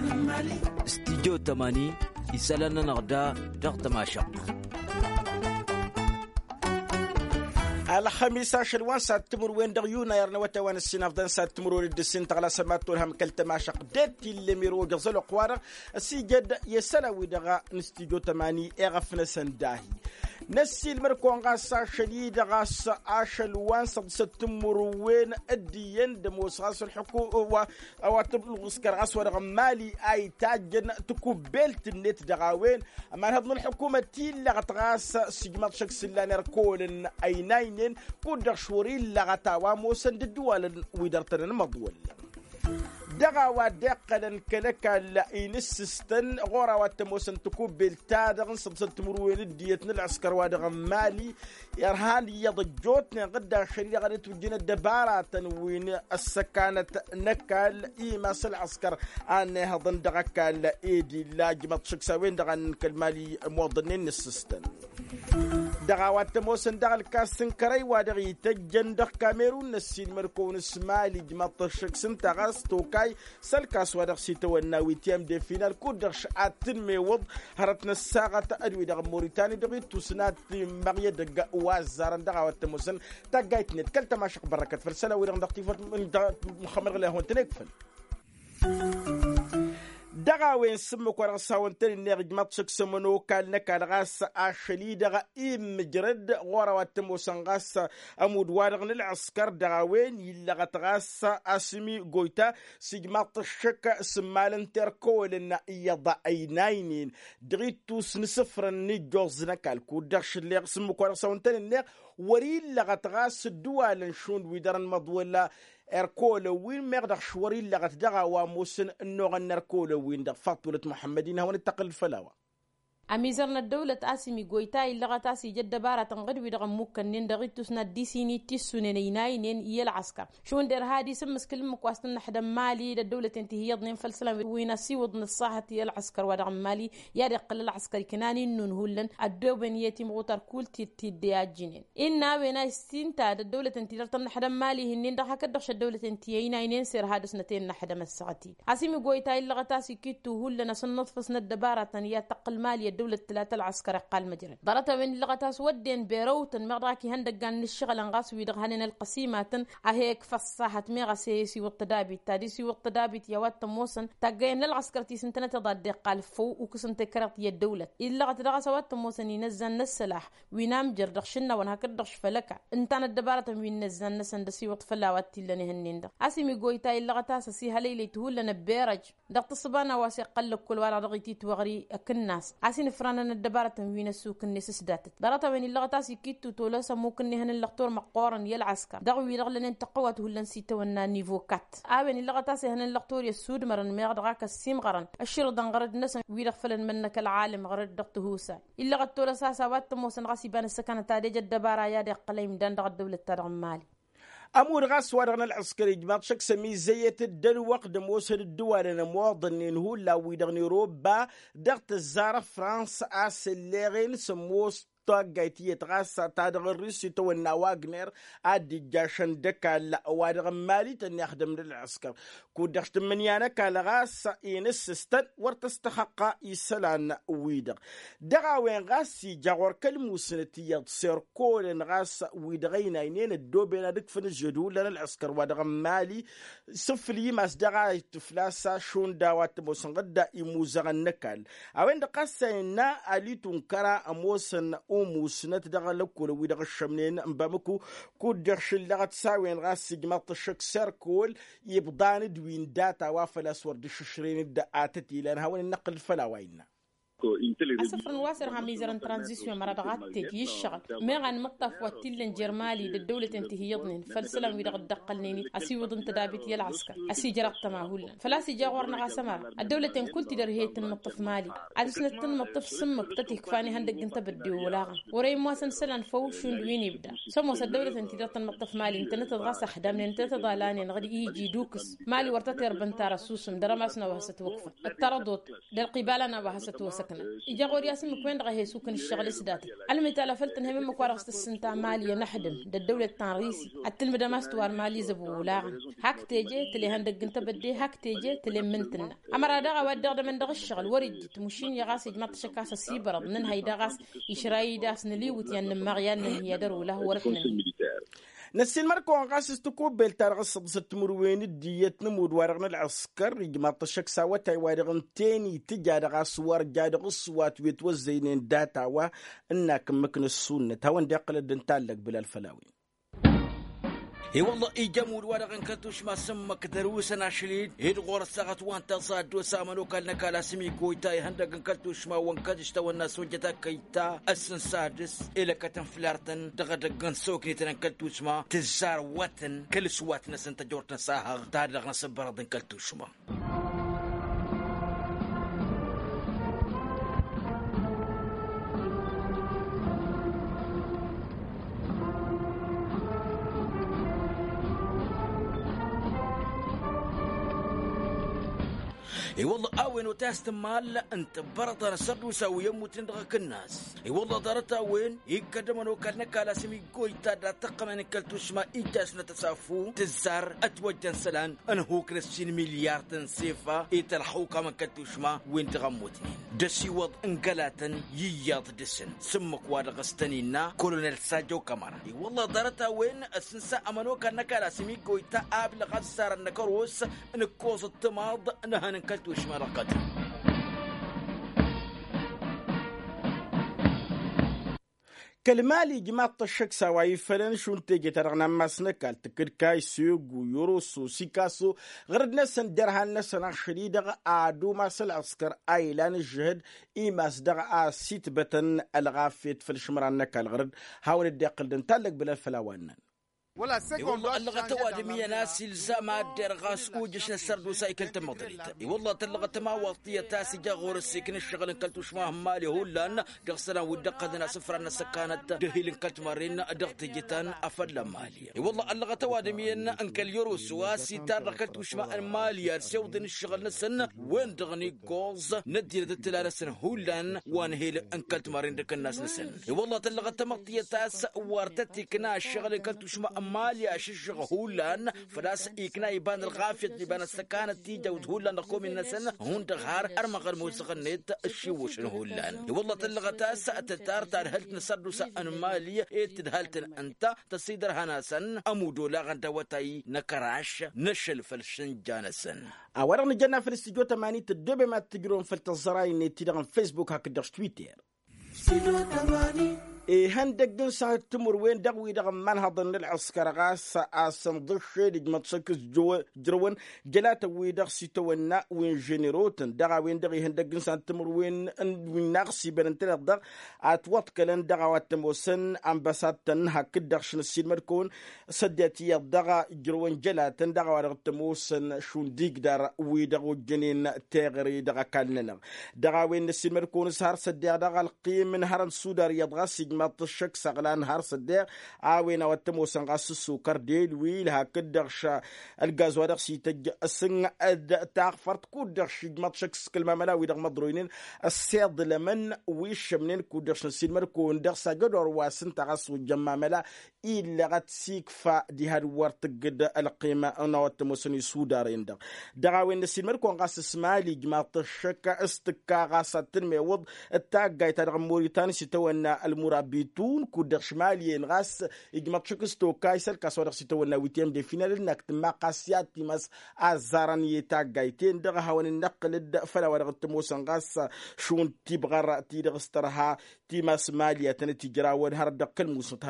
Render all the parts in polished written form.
استديو 80 يسالنا نغدا ضغط ماشق الخميس 10 ساتمر وين دغيونا يرنا وتوان السنة فدان ساتمر ولد السن تغلا سمات والهم كلت ماشق ديت اللي ميرو جزلو قوارا السيجد يسلا ودغا نستيجو 80 اغفنا سنداهي نسي المركون غاسا شديد غاسا عاشل وان ساتمر وين الدين دموس غاس الحكومة او تبلغ سكر غاس ورغ مالي اي تاجن تكوبلت النت دغاوين اما هضم الحكومة تيلا غتغاس سيجمات شخص لا نركول اي ناين كودر شوري لغتاوا موسن الدول ويدرتن المضول دغا ودقن كلك لإنسستن غورا واتموسن تكوب بالتادغن سبسن تمروين ديتن العسكر وادغ مالي يرهان يضجوتنا غدا شريعة غدا توجينا الدبارة تنوين السكانة نكال إيماس العسكر أنها ضن دغا كال إيدي لاجمت شكساوين دغا كالمالي موضنين السستن دغا واتموسن دغا الكاستن كري وادغي تجن دغ كاميرون نسين مركون اسمالي جمت شكسن تغاس توكاي سالكاس ودغ سيتو الناويتيام دي فينال كودرش اتن ميوض هرتنا الساغة ادوي دغ موريتاني دغي توسنات مغيا دغ وازارن دغا واتموسن تاقايت نت كلتا ماشق بركات فرسنة ويرغن دغ تيفت مخمر غلاه هون تنكفل دغا وين سمك ورغ ساونتين نيغ ماتشك سمنو كال نكال غاس اشلي دغا مجرد غورا واتموسن غاس امود وارغن العسكر دغا وين يلا غتغاس اسمي غويتا سيجمات الشك سمالن تركولن يضا ايناينين دغيتوس نسفر نيجوز نكال كودرش اللي سمك ورغ ساونتين نيغ وريلا غتغاس الدوال نشون ويدرن مضولا اركول وين مغدق شوري اللي غتدغا وموسن النوغن اركول وين دغ فاطولة محمدين هون التقل الفلاوة أميزرنا الدولة آسمي قويتاي اللغة تاسي جد بارة تنغد ودغم مكنين دغيتوسنا ديسيني تيسونينيناينين يل عسكر شون دير هادي سمس كلمة كواستن حدا مالي الدولة انتهي يضنين فالسلام ويناسي وضن الصاحة يل عسكر ودغم مالي ياري قل العسكري كناني نون هولن الدوبن يتم غوتر كل تديات جنين إنا وينا استنتا الدولة انتهي يرطن حدا مالي هنين دغا كدخش الدولة انتهيناينين سير هادو سنتين حدا مسغتي آسمي قويتاي اللغة تاسي كيتو هولنا سنطفسنا الدبارة يتقل مالي الدولة الثلاثة العسكرية قال مجرد ضرطة من لغة سودين بيروتن مغراكي هندق عن الشغل انغاس ويدغهنن القسيمات اهيك فصاحة ميغا سيسي والتدابي تاديسي والتدابي يوات موسن تاقين للعسكرتي سنتنا تضاد قال فو وكسن تكرت يا الدولة اللغة دغا سوات موسن ينزل السلاح وينام جردخ شنا ونهكدخش فلكا انتان الدبارة وين نزل نسندسي وطفلاوات تلني هنين ده اسمي قويتاي اللغة تاسسي هليلي تهول لنا بيرج دغت الصبانة واسي قلب كل ورا رغيتي توغري الناس فرانا الدبارة تنوين السوق الناس داتت درتا وين اللغة تاسي كيتو تولوسا ممكن هن اللقطور مقورن يل عسكر دغوي لغلن انت قوات هلن سيتو ونا نيفو كات وين اللغة تاسي هن اللقطور يسود مرن ميغدغاك السيم غرن الشرط غرد نس ويدخلن منك العالم غرد دقتهوسا اللغة تولوسا سوات موسن غاسبان السكنة تادي الدبارة يا دي قليم دان دغ الدولة تدغ مالي أمور غاس ورغنا العسكري جماعة شك سمي زيت الدلو وقت موسن الدول أنا مواطنين هو لا ويدغني روبا دغت الزارة فرانس أسلغين سموس تاقايتية غاسة تادغ الرسي تو النواغنر ادي جاشن دكا لا وادغ مالي تنخدم للعسكر كودخت منيانا كالا غاسة إنسستن ورتستحق يسلان ويدغ دغا وين غاسي جاور كالموسنتية تصير كولن غاسة ويدغين اينين الدوبين دك فن الجدول للعسكر وادغ مالي سفلي ماس دغا تفلاسا شون داوات موسن غدا يموزغ النكال اوين دقاسة إنا أليتون كرا أموسن وموسنت دغا لكول ويدغ الشمنين مبامكو كود دغش اللغة تساوين غاسي جماط الشك سيركول يبضان دوين داتا وافل أسور دششرين الدقاتتي لأن هون النقل الفلاوين أسفر واسر هميزرن ترانزيسيون مرادغات تيجي الشغل ميغان مطف واتيلن جرمالي للدولة انتهي يضنين فالسلام ويدغ الدقلنيني أسي وضن تدابيت يالعسكر أسي جرق تماهولا فلاسي جاورنا غاسمار الدولة كل تدر هي تنمطف مالي عدسنا تنمطف سمك تتيك فاني هندق انت بدي ولاغن ورأي مواسن سلان فوشون دوين يبدا سموس الدولة انتدر تنمطف مالي انت نتضغاس خدامني انت تضالاني نغدي يجي دوكس مالي ورتتر بنتار السوسم درماسنا وهست وقفة التردد در قبالنا وهست وسكن كنا إجا غوري اسم كوين دغه هي سوكن الشغل سدات علم تلفلتن هم مكوارغ السنتا ماليه نحدن الدوله التنريسي التلم دماستوار مالي زبولا هاك تيجي تلي هندق انت بدي هاك تيجي تلي منتنا امر دغه ودغ من دغ الشغل ورد تمشين يغاس ما تشكاس السيبر من هي دغاس يشراي داس نلي وتين مغيان هي درو له وركن نسين مركو غاسس تكوب بلتار غصب ستمروين الديت نمود وارغنا العسكر يجمع الشك ساوات وارغن تاني تجاد غاسوار جاد غصوات ويتوزينين داتا وا انك مكن السنة هون داقل الدنتالك بلا الفلاوين اي والله يجمود ورغن كتوش ما سمك دروسنا شليد هيد غور ساعات وانت صاد وسامنو كان كالا سمي كويتاي هندغن كتوش ما وانكدش تو الناس وجتا كيتا اسن سادس الى كتن فلارتن دغدغن سوكني تن كتوش ما تزار وطن كل سوات ناس انت جورتن ساهر تادغن سبردن كتوش ما اي والله اوين وتاست مال انت برط انا صد وسوي يموت ندغك الناس اي والله دارتا وين يقدمنو كان كالا سمي قويتا دا تقمن كلتوش ما ايجاس نتسافو تزار اتوجن سلان انا هو 30 مليار تنسيفا يتلحو كما كلتوش ما وين تغموتني دسي وض انقلاتن يياض دسن سمك وادغستنينا كولونيل ساجو كامارا اي والله دارتا وين اسنسا امنو كان كالا سمي قويتا ابلغ السار النكروس نكوز التماض نهان وش ما رقد كالمالي جماعة الشك سواي فلان شون تيجي ترغنا مسنك التكر كاي سيوغو يوروسو سيكاسو غرد نسن درها نسن عشري دغ آدو ماسل عسكر ايلان الجهد ايماس دغ آسيت بتن الغافيت في الشمران نكا الغرد هاول الدقل دنتالك بلا الفلاوان والله اللغة توادمية ناس الزامات درغاس وجش السرد وسايكل تمضريت والله تلغة ما وقتية تاسي جاغور السيكن الشغل انكلتوش ما مالي هو لان دغسنا ودقدنا سفرنا سكانت دهيل انكلت مارين دغت جتان افد مالي والله اللغة توادمية انكل يورو سواسي تاركلتوش ما مالي سودن الشغل نسن وين دغني جولز ندير دتلا نسن هو لان وان هيل انكلت مارين دك الناس نسن والله تلغة تمقتية تاس وارتتي كنا الشغل انكلتوش ما ماليا شجع هولان فراس إكنا يبان الغافية يبان السكانة تيجا وتهولان نقوم النسن هون تغار أرمغر موسغنيت الشيوش هولان والله تلغتا سأتتار تارهلت نصدو سأن ماليا تدهلتن أنت تصيدر هناسن أمودو لاغن دواتاي نكراش نشل فلشن جانسن أورغ نجانا في الاستيجو تماني تدبي ما تجرون في التزراي تيدغن فيسبوك هكذا تويتر هندق ساعة تمر وين دغوي دغم منهضن للعسكر غاس آسم ضشي لجمع تسكس جروين جلات ويدغ سيتونا وين جنيروتن دغا وين دغي هندق ساعة تمر وين نغسي بنتنا دغ اتوات كلن دغا واتموسن امباساتن هكذا دغشن السيد مركون سداتي دغا جروين جلاتن دغا ورغ تموسن شون ديك دار ويدغو جنين تاغري دغا كالننا دغا وين السيد مركون سهر سديا دغا القيم من هرن سودار يدغسي ما تشك سغلان هارس الدير عاوينا واتمو سنغاس السكر ديل ويل هكدغش الغاز ودغسي تج السن تاغفرت كودغش ما تشك كلمه ملا ويدغ مضروينين السيد لمن ويش منين كودغش نسيل مركون دغسا قدر واسن تغس وجما ملا الا غتسيك فا دي هاد ورتقد القيمه انا واتمو سني سودارين دغ دغاوين نسيل مركون غاس اسمالي ما تشك استكا غاساتن ميوض التاغاي تدغ موريتاني ستونا المرابطون كودر شماليين غاس إجماع شكستو كايسر كسر ستونا ويتيم دي فينال نكت ما قاسيات تيمس أزارن يتاجايتين دغ هون النقل الدفلا ورغت موسن غاس شون تبغر تيدغسترها تيمس مالية تنتجرا ونهار دقل موسن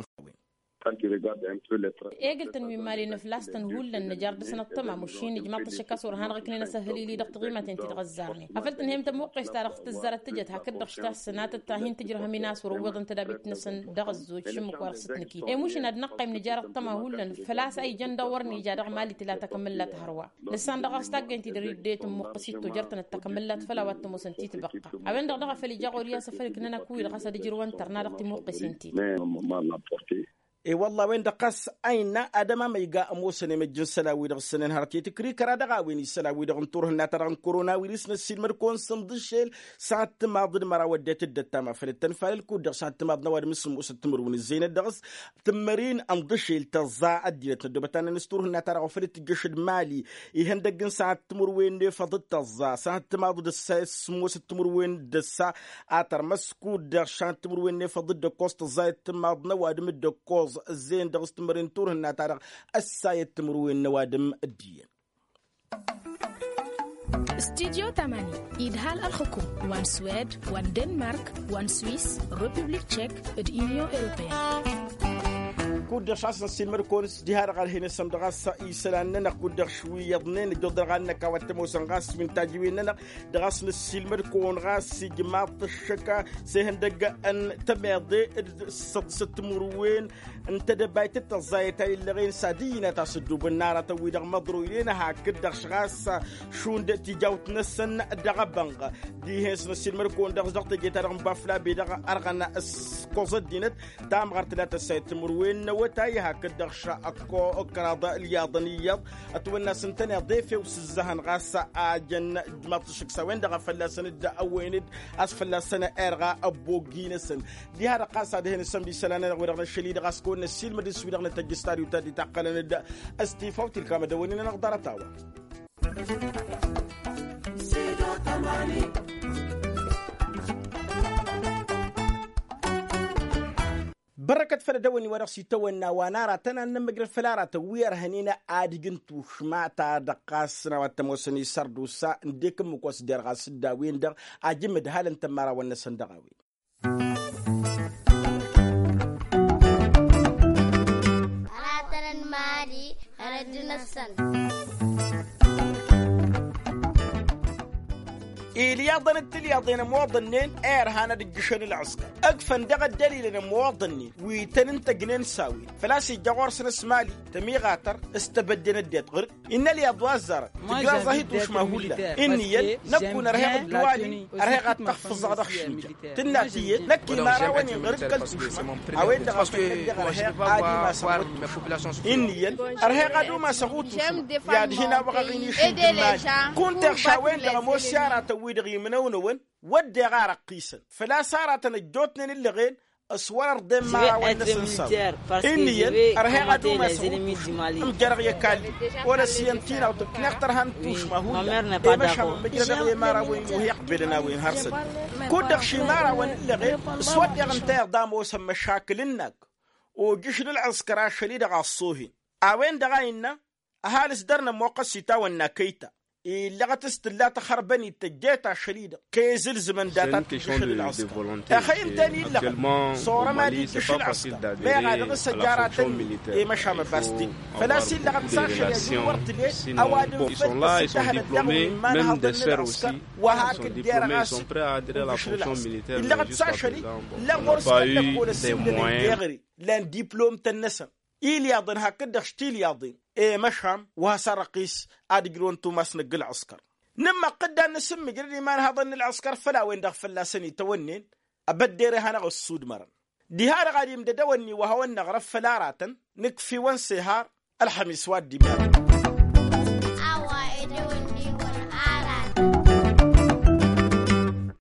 قلت انه مالي نفلاستن هول لان جارد سنه طمع مشين جماعه الشكاسور هان غكلنا سهلي لي دقت قيمه انت تغزرني قفلت انهم تموقش تاريخ تزرت تجت هكذا شتا السنات التاهين تجرها ميناس وروض انت دابت نسن دغزو شمك ورستنكي اي مش نقي من جاره طمع هول لان فلاس اي جن دورني جار مالي تلا تكمل لا تهروا لسان دغستاق انت دريد ديت مقصيت جرتن التكملات فلا وات مسنتي تبقى ابن دغ فلي جاغوريا سفر كنا كوي غسد جروان ترنا دقت موقسنتي اي والله وين دقص اين ادم ما يقا اموسن مجن سلاوي دغ سنن هرتي تكري كرا دغا وين سلاوي دغ نطور هنا ترى كورونا ويرس نسيل مركون صندشل ساعه ما ضد مرا ودت الدتما فلتن فالكو دغ ساعه ما نواد مسم وستمرون الزين دغس تمرين اندشل تزا اديت دبتان نستور هنا ترى فلت جشد مالي يهندغن ساعه تمر وين فضد تزا ساعه ما ضد سمو ستمر وين دسا اتر مسكو دغ شان تمر وين فضد كوست زايت ما نواد مد كوز الزين دغست مرين تور هنا تارغ السايت تمرو النوادم الدين استديو 8 إدهال الحكوم وان سويد وان دنمارك وان سويس ريبوبليك تشيك اليونيون أوروبية كودر شاسن سيلمر كونس ديار قال هنا سمدغاس يسلان نقدر شويه ضنين جدر غالنا كواتمو سنغاس من تاجوين دغاس السيلمر كون غاس جماعه الشكا سهندق ان تبيض ست مروين انت دبايت الزايتاي اللي غين سادينا تصدو بالنار تويد مضروين هكذا شغاس شون تجاوت نسن دغبنغ دي هيس السيلمر كون دغزقت جيتار بافلا بيدغ ارغنا كوزدينت دام غرت لا تسيت مروين وتاي هكذا شاكو اقراض الياضنيه اتولنا سنتنا ضيفي وسزهن غاسا اجن مطشك سوين دغ فلاسن الاويند اسفل سنه ارغا ابو جينسن دي هذا قاصه ده نسمي سلانا غير الشليد غاسكون السيل مد سويدغ نتجستاري وتدي تقلن استيفاو تلك ما دوننا نقدر تاوا سيدو تماني بركة فردوني ورقسي تونا ونارا تنا نمجر فلارة وير هنينا عادجنتو شماتا دقاسنا وتموسني سردوسا نديكم مكوس درغاس الداوين در عجمد هالن تمارا ونسن دغاوي أنا المالي أردنا السن الياضن التلياضين مواطنين اير هانا دجشن العسكر اقفن دغ الدليل ان مواطنين ويتننت جنين ساوي فلاسي جوار سنس مالي تمي غاتر استبدنا الديت غير ان الياض وازر تقرا زهيد وش ما هولا اني نكون رهيق الدوالي رهيق تحفظ غدخ شنجا تناتي نكي ما راوني غير كلت اوين دغ رهيق عادي ما سوت اني رهيق ادو ما سوت يعني هنا بغيني شي كنت شاوين دغ موسيارات ويدغي منونون ودي غارق قيسا فلا صارت نجوتنا اللي غين اسوار دم ما ونسنسا اني ارهيغا دوما مجرغ يكالي ولا سينتين او تكنختر هانتوش ما هو ماشا مجرغ يمارا وين وهيق بلنا وين هرسل كودغ شمارا وين اللي غين اسود يغنتيغ داموسا مشاكلنك وجشن العسكرا شليد غاصوهين اوين دغاينا اهالس درنا موقع سيتا والناكيتا اللي غتستلا تخربني تجيتا شديده كيزل زمن داتا تشل العسكر اخي انتني لا صوره ما دي تشل العسكر ما غادي السجارات مشى مباستي فلا سي اللي غتساشل ورت لي اوادم même des sœurs aussi sont diplômés, ils sont prêts à adhérer à la fonction militaire, mais jusqu'à présent, on n'a pas eu des moyens. لان دبلوم تنسم إلي يضن هكذا شتيل يضن إيه مشهم وهسرقيس أدقرون توماس نقل عسكر نما قد نسمي قرني ما نهضن العسكر فلا وين دغ لا سني تونين أبديري هانا السود مرن دي هذا غادي يمددوني وهو النغرف فلا راتن نكفي وانسهار الحميس وادي مال